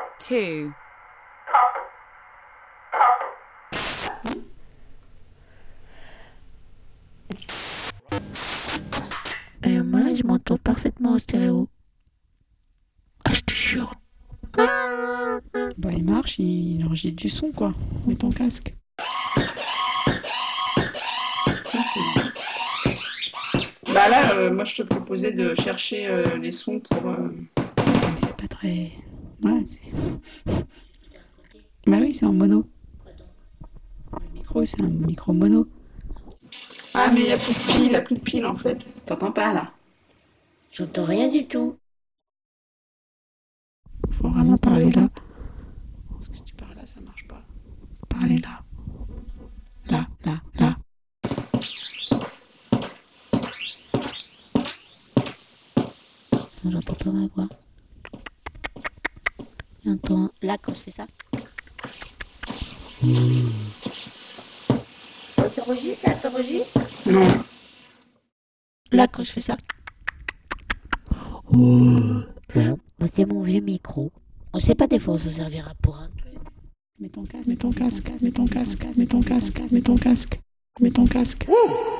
2. Moi là, je m'entends parfaitement en stéréo. Ah, je te jure. Bah, il marche, il enregistre du son, quoi. Mets ton casque. Ah, c'est bien. Bah là, moi, je te proposais de chercher les sons pour... C'est pas très... Voilà, c'est... Bah oui, c'est en mono. Le micro, c'est un micro mono. Ah, mais il n'y a plus de pile, en fait. T'entends pas, là? J'entends rien du tout. Faut vraiment parler là. Parce que si tu parles là, ça marche pas. Parler là. Là, là, là. J'entends pas ma voix. J'entends là quand je fais ça. Ça s'enregistre, ça s'enregistre. Non. Là quand je fais ça. Bon, c'est mon vieux micro. On sait pas, des fois on s'en servira pour un truc. Mets ton casque, mets ton casque, mets ton casque, mets ton casque, mets ton casque, mets ton casque.